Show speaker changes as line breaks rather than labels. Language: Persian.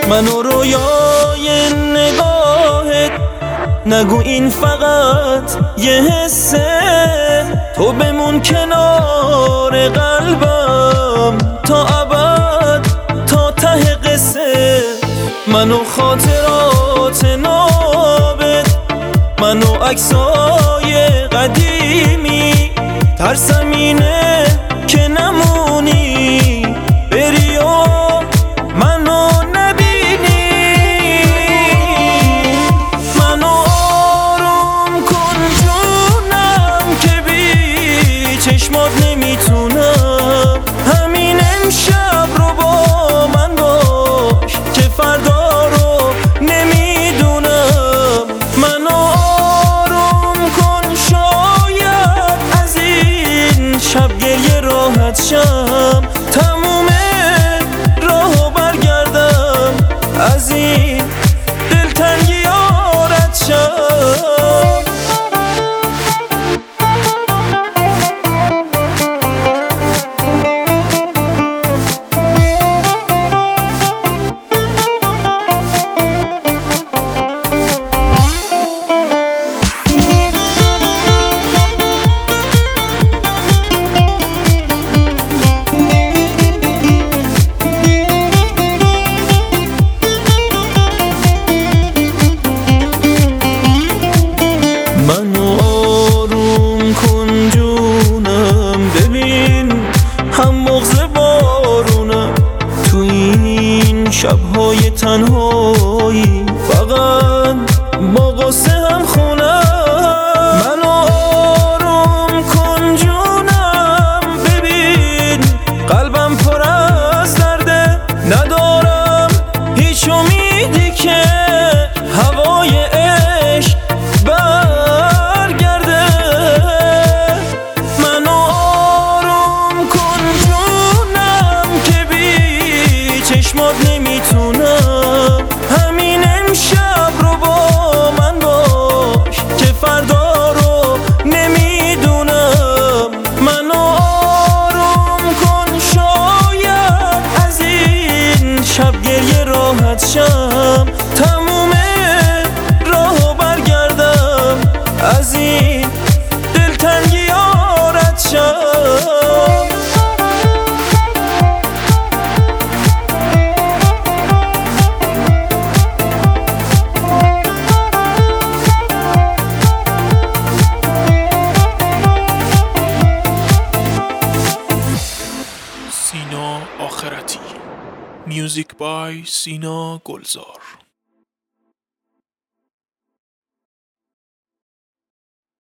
منو رویای نگاهت، نگو این فقط یه حسه. تو بمون کنار قلبم تا ابد، تا ته قصه. منو خاطرات نابت، منو عکسای قدیمی، ترسم اینه که نمونی بری و منو نبینی. منو آروم کن جونم که بی چشمات نمیتونم. همین امشب رو با من باش که فردا رو نمیدونم. منو آروم کن شاید از این شب گریه راحت شم. تموم راهو برگردم از این دلتنگی آرد شم. منو آروم کن جونم، ببین هم مغز بارونم تو این شبهای تنهایی، فقط با قصه هم خونم. منو آروم کن جونم، ببین قلبم پر از درده، ندارم هیچ امیدی که هوای عشق برگرده. منو آروم کن جونم که بی چشمات نمیتونم. همین امشب رو با من باش که فردا رو نمیدونم. منو آروم کن شاید از این شب گریه راحت شم. تموم راهو برگردم از این دلتنگی آرد شم.
سینا آخرتی. میوزیک بای سینا گلزار.